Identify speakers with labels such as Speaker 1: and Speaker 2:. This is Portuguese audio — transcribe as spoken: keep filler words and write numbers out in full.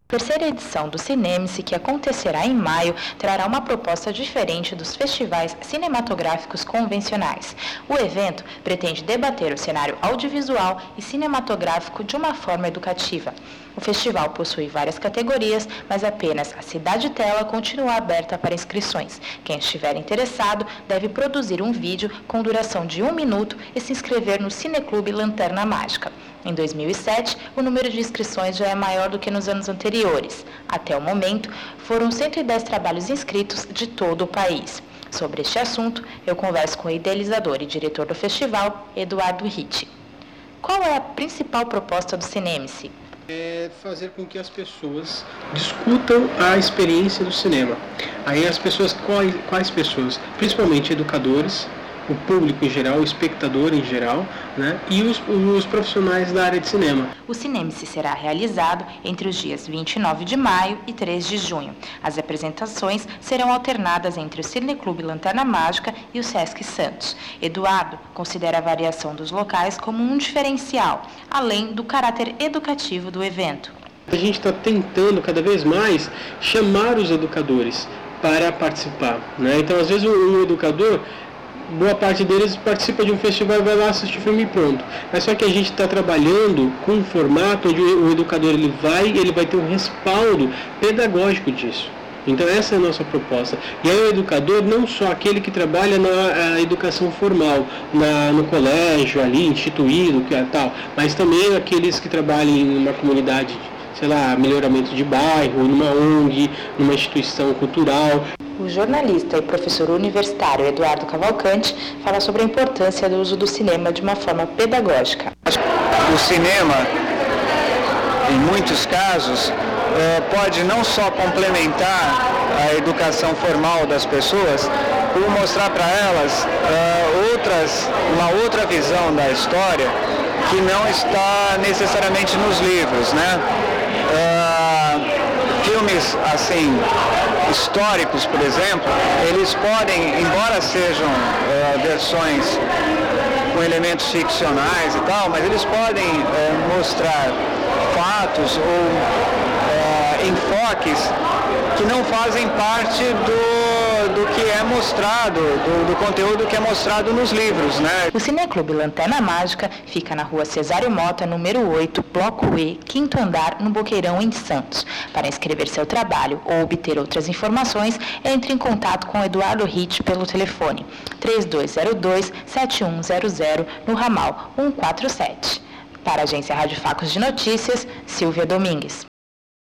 Speaker 1: A terceira edição do Cinemice, que acontecerá em maio, trará uma proposta diferente dos festivais cinematográficos convencionais. O evento pretende debater o cenário audiovisual e cinematográfico de uma forma educativa. O festival possui várias categorias, mas apenas a Cidade Tela continua aberta para inscrições. Quem estiver interessado deve produzir um vídeo com duração de um minuto e se inscrever no Cineclube Lanterna Mágica. Em dois mil e sete, o número de inscrições já é maior do que nos anos anteriores. Até o momento, foram cento e dez trabalhos inscritos de todo o país. Sobre este assunto, eu converso com o idealizador e diretor do festival, Eduardo Ritt. Qual é a principal proposta do Cinemice?
Speaker 2: É fazer com que as pessoas discutam a experiência do cinema. Aí as pessoas, quais, quais pessoas? Principalmente educadores, o público em geral, o espectador em geral, né? E os, os profissionais da área de cinema.
Speaker 1: O Cinemice será realizado entre os dias vinte e nove de maio e três de junho. As apresentações serão alternadas entre o Cineclube Lanterna Mágica e o Sesc Santos. Eduardo considera a variação dos locais como um diferencial, além do caráter educativo do evento.
Speaker 2: A gente está tentando cada vez mais chamar os educadores para participar, né? Então, às vezes, o, o educador, boa parte deles participa de um festival e vai lá assistir o filme e pronto. Mas só que a gente está trabalhando com um formato onde o educador ele vai ele vai ter um respaldo pedagógico disso. Então essa é a nossa proposta. E aí o educador, não só aquele que trabalha na educação formal, na, no colégio ali, instituído, que é tal, mas também aqueles que trabalham em uma comunidade, sei lá, melhoramento de bairro, numa O N G, numa instituição cultural.
Speaker 1: O jornalista e professor universitário Eduardo Cavalcante fala sobre a importância do uso do cinema de uma forma pedagógica.
Speaker 3: O cinema, em muitos casos, pode não só complementar a educação formal das pessoas, como mostrar para elas outras, uma outra visão da história que não está necessariamente nos livros, né? Filmes assim históricos, por exemplo, eles podem, embora sejam uh, versões com elementos ficcionais e tal, mas eles podem uh, mostrar fatos ou uh, enfoques que não fazem parte do, do que é mostrado, do, do conteúdo que é mostrado nos livros, né?
Speaker 1: O Cineclube Lanterna Mágica fica na rua Cesário Mota, número oito, Bloco E, quinto andar, no Boqueirão, em Santos. Para inscrever seu trabalho ou obter outras informações, entre em contato com Eduardo Ritt pelo telefone três dois zero dois, sete um zero zero, no ramal cento e quarenta e sete. Para a agência Rádio Facos de Notícias, Silvia Domingues.